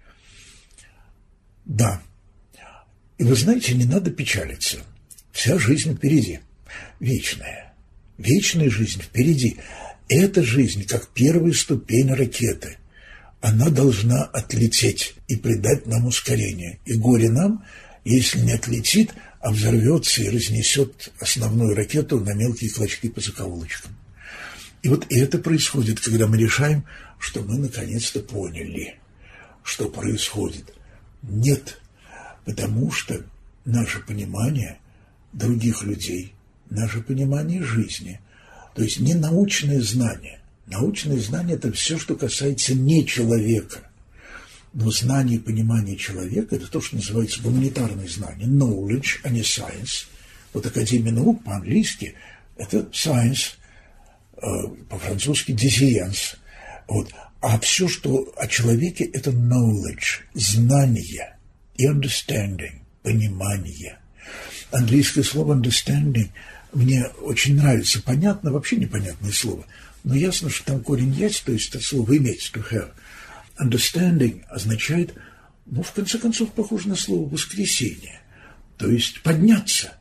Да. И вы знаете, не надо печалиться. Вся жизнь впереди. Вечная. Вечная жизнь впереди. Эта жизнь, как первая ступень ракеты, она должна отлететь и придать нам ускорение. И горе нам, если не отлетит, а взорвется и разнесет основную ракету на мелкие клочки по закоулочкам. И вот это происходит, когда мы решаем, что мы наконец-то поняли, что происходит. Нет, потому что наше понимание других людей, наше понимание жизни. То есть не научное знание. Научное знание – это все, что касается не человека. Но знание и понимание человека – это то, что называется гуманитарное знание. Knowledge, а не science. Вот Академия наук по-английски – это science, по-французски «science». Вот. А все, что о человеке – это knowledge, знание и understanding, понимание. Английское слово understanding мне очень нравится. Понятно, вообще непонятное слово. Но ясно, что там корень есть, то есть это слово иметь, to have. Understanding означает, ну, в конце концов, похоже на слово воскресение. То есть подняться.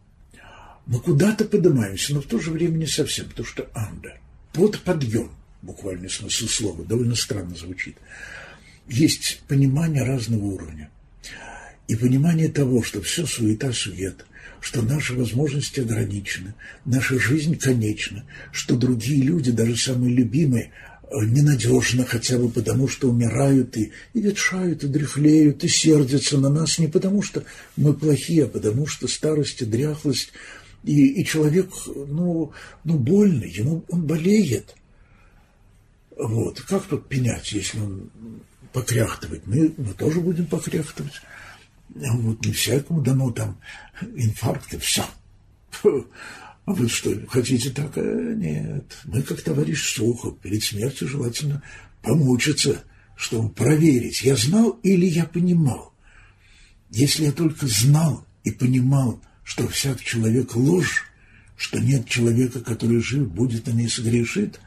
Мы куда-то поднимаемся, но в то же время не совсем, потому что under. Под подъем, буквальный смысл слова, довольно странно звучит. Есть понимание разного уровня. И понимание того, что все суета-сует, что наши возможности ограничены, наша жизнь конечна, что другие люди, даже самые любимые, ненадежны хотя бы потому, что умирают и, и ветшают, и дряхлеют, и сердятся на нас не потому, что мы плохие, а потому что старость и дряхлость, и, и человек, ну, ну, больный, ему он болеет. Вот. Как тут пенять, если он покряхтывает? Мы, мы тоже будем покряхтывать. Вот не всякому дано там инфаркты, все. А вы что, хотите так? Нет. Мы, как товарищ Сухов, перед смертью желательно помучиться, чтобы проверить, я знал или я понимал. Если я только знал и понимал, что всяк человек ложь, что нет человека, который жив, будет, а не согрешит,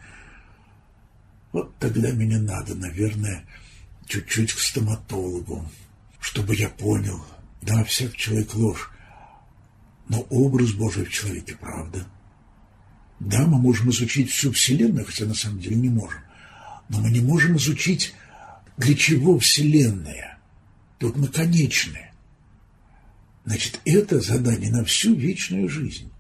вот тогда меня надо, наверное, чуть-чуть к стоматологу, чтобы я понял, да, всяк человек ложь, но образ Божий в человеке правда. Да, мы можем изучить всю Вселенную, хотя на самом деле не можем, но мы не можем изучить, для чего Вселенная. Тут мы конечны. Значит, это задание на всю вечную жизнь.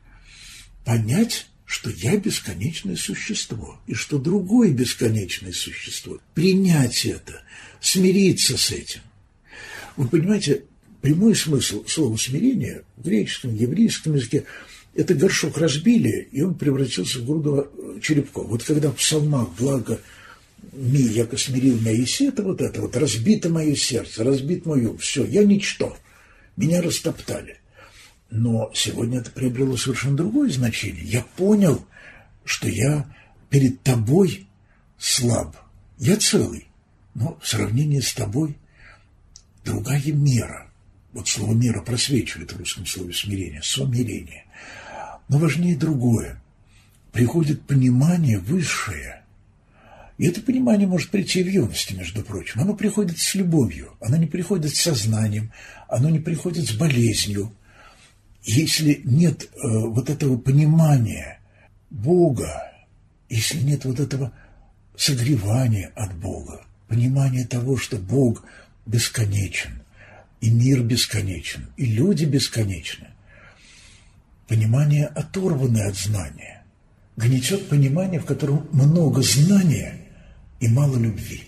Понять, что я бесконечное существо, и что другое бесконечное существо. Принять это, смириться с этим. Вы понимаете, прямой смысл слова «смирение» в греческом, еврейском языке – это горшок разбили, и он превратился в груду черепков. Вот когда в псалмах «Благо ми, яко смирил меня Иси», это вот это вот «разбито мое сердце, разбит мой ум». Все, я ничто, меня растоптали. Но сегодня это приобрело совершенно другое значение. Я понял, что я перед тобой слаб. Я целый, но в сравнении с тобой другая мера. Вот слово «мера» просвечивает в русском слове «смирение», «смирение». Но важнее другое. Приходит понимание высшее. И это понимание может прийти в юности, между прочим. Оно приходит с любовью, оно не приходит с сознанием, оно не приходит с болезнью. Если нет э, вот этого понимания Бога, если нет вот этого согревания от Бога, понимания того, что Бог бесконечен, и мир бесконечен, и люди бесконечны, понимание оторванное от знания, гнетет понимание, в котором много знания и мало любви.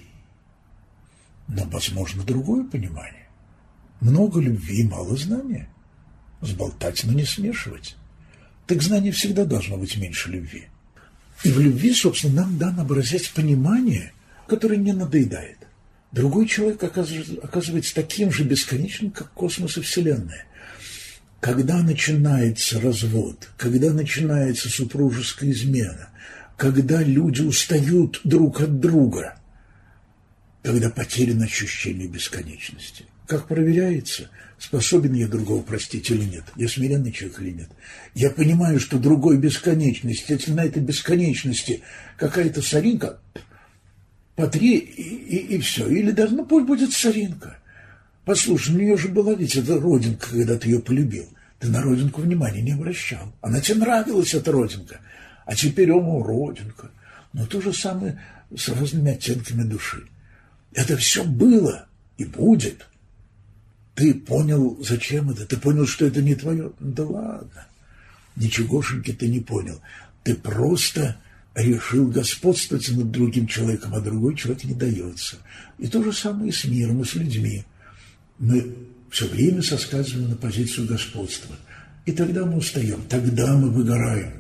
Но возможно другое понимание. Много любви и мало знания. Сболтать, но не смешивать. Так знание всегда должно быть меньше любви. И в любви, собственно, нам дан образец понимания, которое не надоедает. Другой человек оказывается, оказывается таким же бесконечным, как космос и Вселенная. Когда начинается развод, когда начинается супружеская измена, когда люди устают друг от друга, когда потеряно ощущение бесконечности. Как проверяется, способен я другого простить или нет, я смиренный человек или нет. Я понимаю, что другой бесконечности, если на этой бесконечности какая-то соринка, потри и, и, и все. Или даже, ну пусть будет соринка. Послушай, у нее же была ведь эта родинка, когда ты ее полюбил. Ты на родинку внимания не обращал. Она тебе нравилась, эта родинка. А теперь, о, родинка. Но то же самое с разными оттенками души. Это все было и будет. Ты понял, зачем это? Ты понял, что это не твое? Да ладно. Ничегошеньки ты не понял. Ты просто решил господствовать над другим человеком, а другой человек не дается. И то же самое и с миром, и с людьми. Мы все время соскальзываем на позицию господства. И тогда мы устаем, тогда мы выгораем.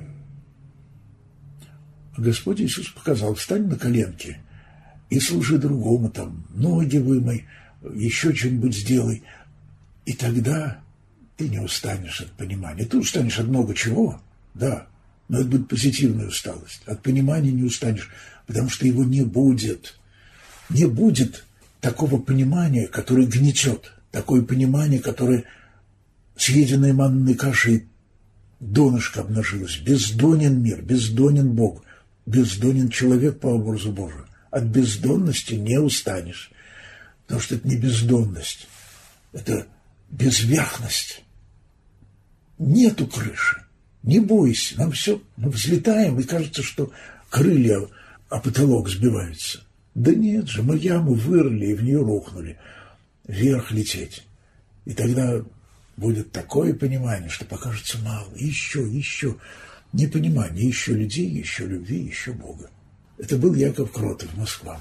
А Господь Иисус показал: встань на коленки и служи другому, там, ноги вымой, еще что-нибудь сделай. И тогда ты не устанешь от понимания. Ты устанешь от много чего, да, но это будет позитивная усталость. От понимания не устанешь, потому что его не будет. Не будет такого понимания, которое гнетет, такое понимание, которое съеденной манной кашей донышко обнажилось. Бездонен мир, бездонен Бог, бездонен человек по образу Божию. От бездонности не устанешь, потому что это не бездонность, это безверхность. Нету крыши. Не бойся, нам все, мы взлетаем, и кажется, что крылья о потолок сбиваются. Да нет же, мы яму вырыли и в нее рухнули. Вверх лететь. И тогда будет такое понимание, что покажется мало. Еще, еще. Непонимание, еще людей, еще любви, еще Бога. Это был Яков Кротов, Москва.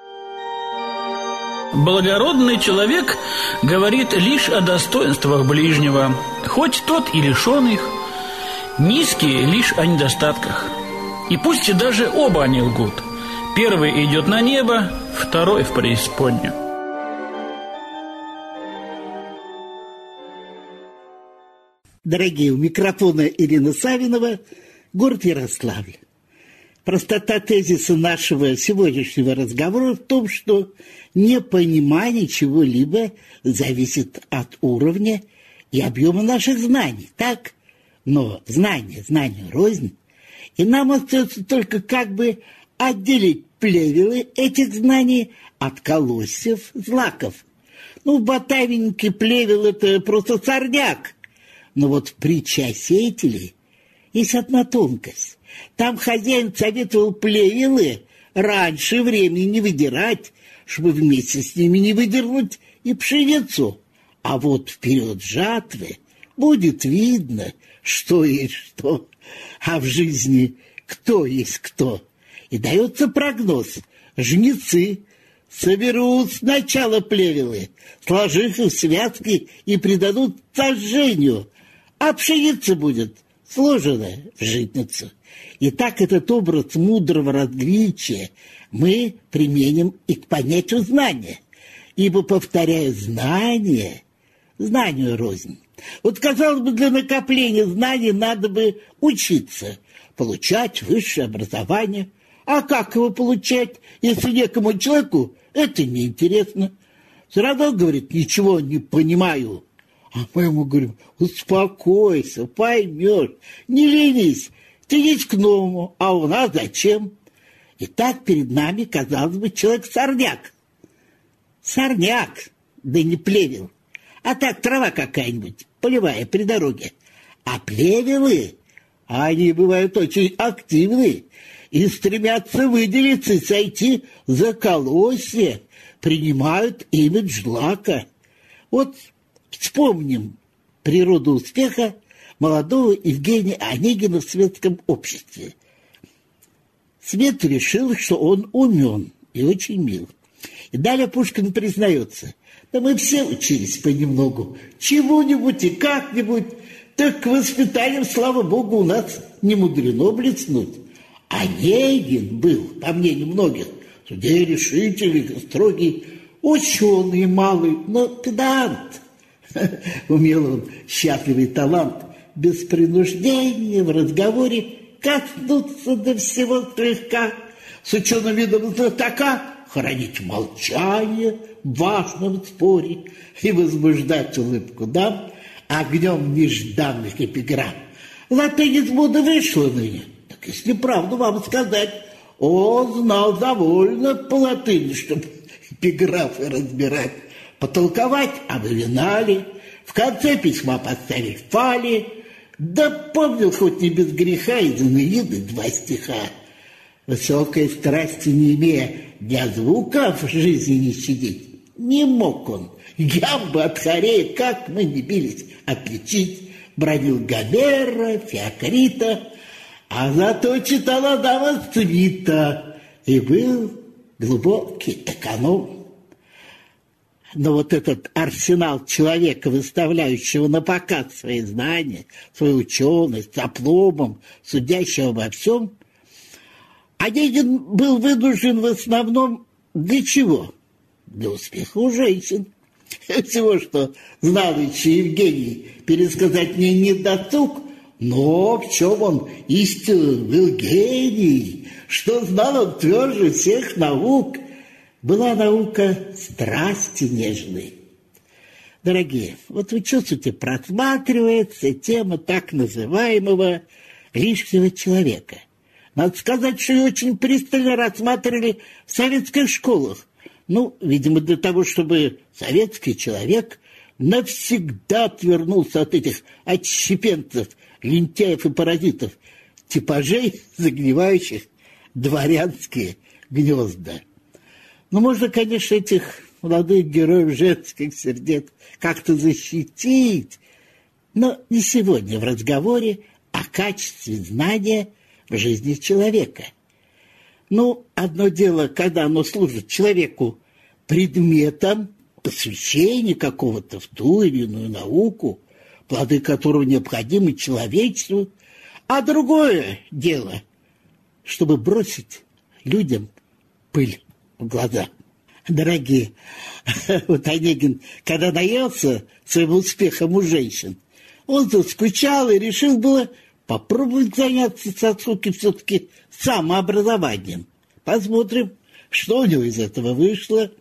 Благородный человек говорит лишь о достоинствах ближнего, хоть тот и лишен их, низкий лишь о недостатках. И пусть и даже оба они лгут. Первый идет на небо, второй в преисподнюю. Дорогие, у микрофона Ирина Савинова, город Ярославль. Простота тезиса нашего сегодняшнего разговора в том, что непонимание чего-либо зависит от уровня и объема наших знаний, так? Но знание, знанию рознь, и нам остается только как бы отделить плевелы этих знаний от колосьев, злаков. Ну, в ботавеннике плевел – это просто сорняк. Но вот в притче о сеятеле есть одна тонкость. Там хозяин советовал плевелы раньше времени не выдирать, чтобы вместе с ними не выдернуть и пшеницу. А вот в период жатвы будет видно, что есть что, а в жизни кто есть кто. И дается прогноз. Жнецы соберут сначала плевелы, сложив их в связки и придадут сожжению, а пшеница будет сложена в житницу. И так этот образ мудрого различия мы применим и к понятию знания. Ибо, повторяю, знание, знанию рознь. Вот, казалось бы, для накопления знаний надо бы учиться, получать высшее образование. А как его получать, если некому человеку это неинтересно? Все равно, говорит, ничего не понимаю. А мы ему говорим: успокойся, поймешь, не ленись, ты есть к новому, а у нас зачем? И так перед нами, казалось бы, человек-сорняк. Сорняк, да не плевел, а так трава какая-нибудь, полевая, при дороге. А плевелы, они бывают очень активны и стремятся выделиться и сойти за колосья, принимают имидж злака. Вот вспомним природу успеха молодого Евгения Онегина в светском обществе. Свет решил, что он умен и очень мил. И далее Пушкин признается: да мы все учились понемногу, чего-нибудь и как-нибудь, так к воспитанием, слава богу, у нас не мудрено блеснуть. Онегин был, по мнению многих, судей решительный, строгий, ученый малый, но педант. Умел он, счастливый талант, без принуждения в разговоре коснуться до всего слегка, с ученым видом знатока хранить молчание в важном споре и возбуждать улыбку дам огнем нежданных эпиграмм. Латынь из моды вышла ныне. Так если правду вам сказать, он знал довольно по латыни, чтобы эпиграфы разбирать, потолковать об Авинале, в конце письма поставить фали, да помнил хоть не без греха из Энеиды два стиха. Высокой страсти не имея, для звука в жизни не щадить, не мог он ямбы от хорея, как мы не бились, отличить. Бронил Гомера, Феокрита, а зато читал Адама Свита и был глубокий эконом. Но вот этот арсенал человека, выставляющего на показ свои знания, свою ученость, с апломбом, судящего обо всем, Онегин был вынужден в основном для чего? Для успеха у женщин. Всего, что знал еще Евгений, пересказать мне не досуг, но в чем он истинно был гений, что знал он тверже всех наук, была наука страсти нежной. Дорогие, вот вы чувствуете, просматривается тема так называемого лишнего человека. Надо сказать, что ее очень пристально рассматривали в советских школах. Ну, видимо, для того, чтобы советский человек навсегда отвернулся от этих отщепенцев, лентяев и паразитов, типажей, загнивающих дворянские гнезда. Ну, можно, конечно, этих молодых героев женских сердец как-то защитить, но не сегодня в разговоре о качестве знания в жизни человека. Ну, одно дело, когда оно служит человеку предметом посвящения какого-то в ту или иную науку, плоды которого необходимы человечеству, а другое дело, чтобы бросить людям пыль в глаза. Дорогие, вот Онегин, когда наелся своим успехом у женщин, он заскучал и решил было попробовать заняться со скуки все-таки самообразованием. Посмотрим, что у него из этого вышло.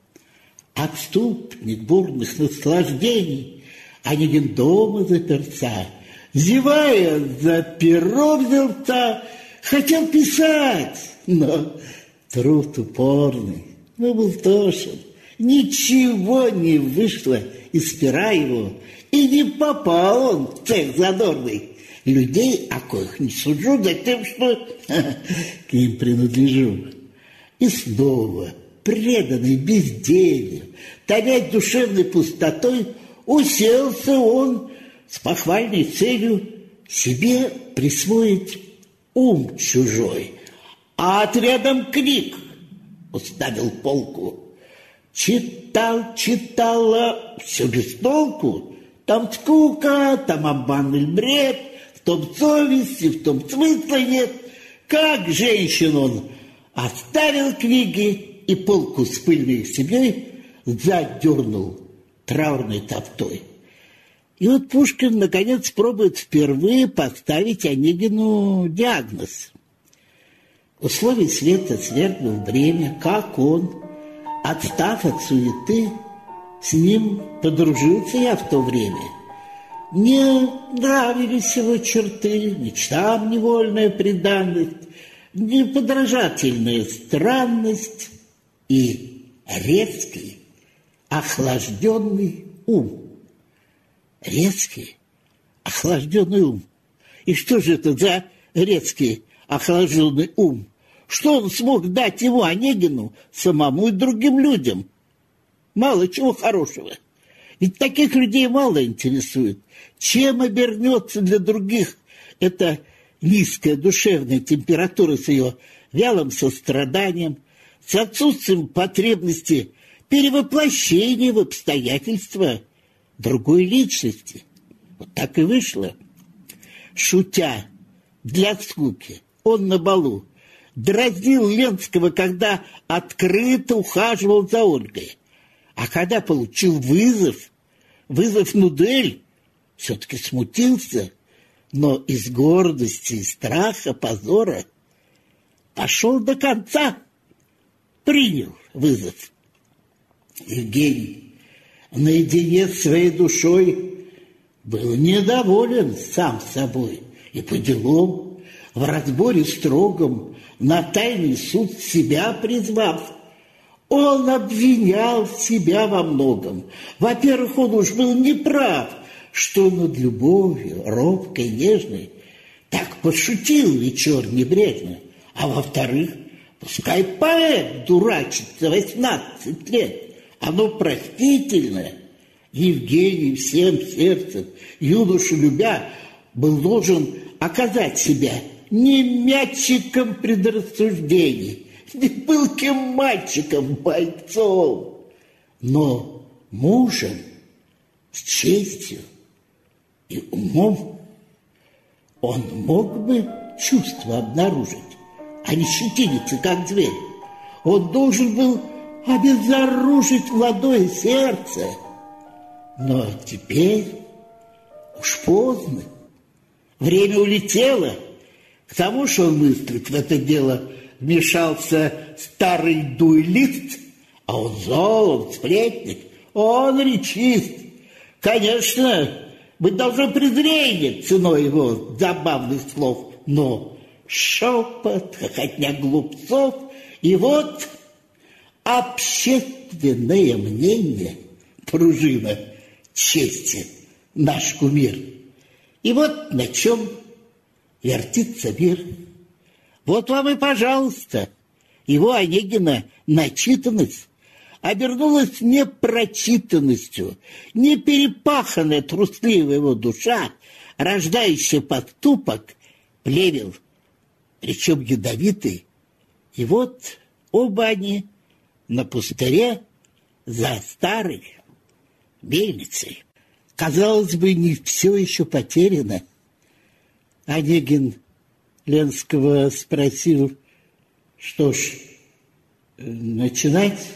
Отступник бурных наслаждений, Онегин дома заперся, зевая за перо взялся, хотел писать, но труд упорный, но был тошен, ничего не вышло из пера его, и не попал он в цех задорный. Людей, о коих не сужу, за тем, что к ним принадлежу. И снова, преданный безделью, томясь душевной пустотой, уселся он с похвальной целью себе присвоить ум чужой, а отрядом книг уставил полку. Читал, читала, все без толку. Там скука, там обманный бред, в том совести, в том смысла нет. Как женщин он оставил книги и полку с пыльной семьей задернул траурной тофтой. И вот Пушкин, наконец, пробует впервые поставить Онегину диагноз. Условий света свергнул бремя, как он, отстав от суеты, с ним подружился я в то время. Мне нравились его черты, мечтам невольная преданность, неподражательная странность и резкий, охлажденный ум. Резкий, охлажденный ум. И что же это за резкий, охлажденный ум? Что он смог дать ему, Онегину, самому и другим людям? Мало чего хорошего. Ведь таких людей мало интересует. Чем обернется для других эта низкая душевная температура с ее вялым состраданием, с отсутствием потребности перевоплощения в обстоятельства другой личности? Вот так и вышло. Шутя для скуки, он на балу дразнил Ленского, когда открыто ухаживал за Ольгой. А когда получил вызов, вызов на дуэль, все-таки смутился, но из гордости, из страха, позора пошел до конца, принял вызов. Евгений наедине с своей душой был недоволен сам собой и по делам, в разборе строгом, на тайный суд себя призвав. Он обвинял себя во многом. Во-первых, он уж был неправ, что над любовью, робкой, нежной, так пошутил вечер небрежно. А во-вторых, пускай поэт дурачится восемнадцать лет, оно простительно. Евгений всем сердцем, юношу любя, был должен оказать себя не мячиком предрассуждений, не пылким мальчиком, бойцом, но мужем с честью и умом, он мог бы чувства обнаружить, а не щетиниться, как зверь. Он должен был обезоружить молодое сердце. Но теперь уж поздно. Время улетело. К тому, что он мыслит, в это дело вмешался старый дуэлист, а он зол, он сплетник, он речист. Конечно, быть должно презрение ценой его забавных слов, но шепот, хохотня глупцов, и вот общественное мнение, пружина чести, наш кумир. И вот на чем вертится мир. Вот вам и пожалуйста, его, Онегина, начитанность обернулась не прочитанностью, не перепаханная трусливая его душа, рождающая поступок, плевел, причем ядовитый. И вот оба они на пустыре за старой мельницей. Казалось бы, не все еще потеряно. Онегин Ленского спросил, что ж, начинать?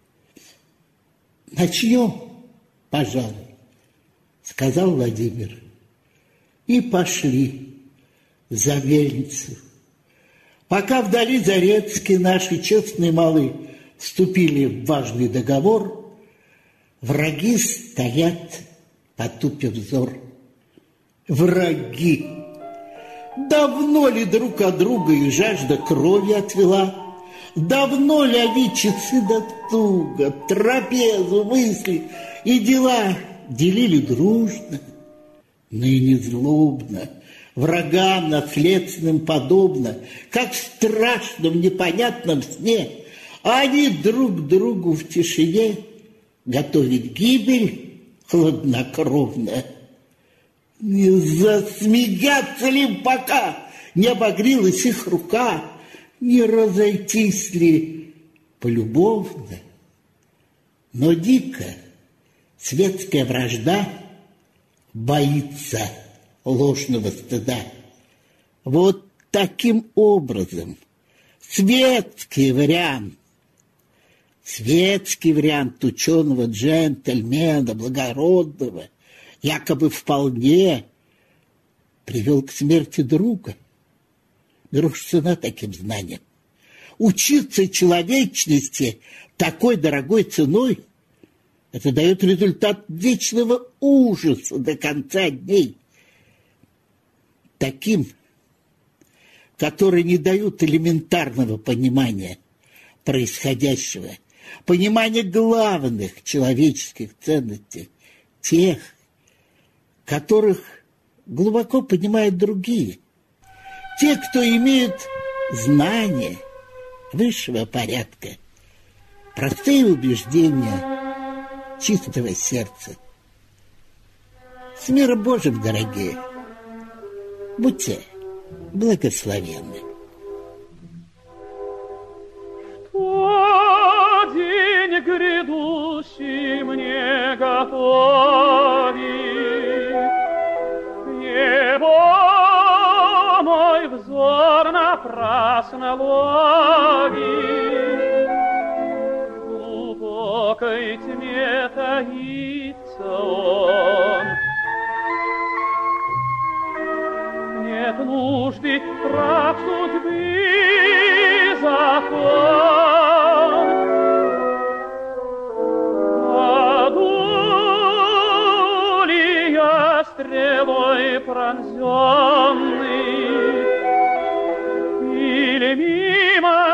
Начнем, пожалуй, сказал Владимир. И пошли за мельницу. Пока вдали Зарецкие наши честные малы вступили в важный договор, враги стоят, потупив взор. Враги! Давно ли друг от друга их жажда крови отвела? Давно ли они часы до туга, трапезу, мысли и дела делили дружно, ныне злобно, врагам наследственным подобно, как в страшном непонятном сне, они друг другу в тишине готовить гибель хладнокровно. Не засмеяться ли пока не обогрелась их рука, не разойтись ли полюбовно? Но дико светская вражда боится ложного стыда. Вот таким образом светский вариант, светский вариант ученого джентльмена, благородного, якобы вполне привел к смерти друга. Грош цена таким знаниям. Учиться человечности такой дорогой ценой, это дает результат вечного ужаса до конца дней. Таким, которые не дают элементарного понимания происходящего, понимания главных человеческих ценностей, тех, которых глубоко понимают другие. Те, кто имеют знания высшего порядка, простые убеждения чистого сердца. С миром Божьим, дорогие! Будьте благословенны. Что день грядущий мне готовит, небо мой взор напрасно ловит, в глубокой тьме таится он. Нет нужды прав судьбы закон, паду ли я стрелой пронзенный, или мимо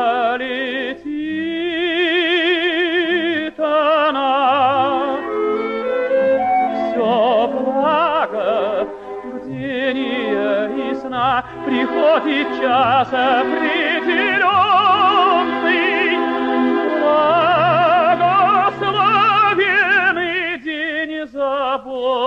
пролетит она. Все благо бдения и сна, приходит час определенный, благословенный день забот.